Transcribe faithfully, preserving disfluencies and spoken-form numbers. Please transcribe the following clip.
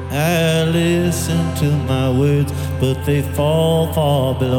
I listen to my words, but they fall far below.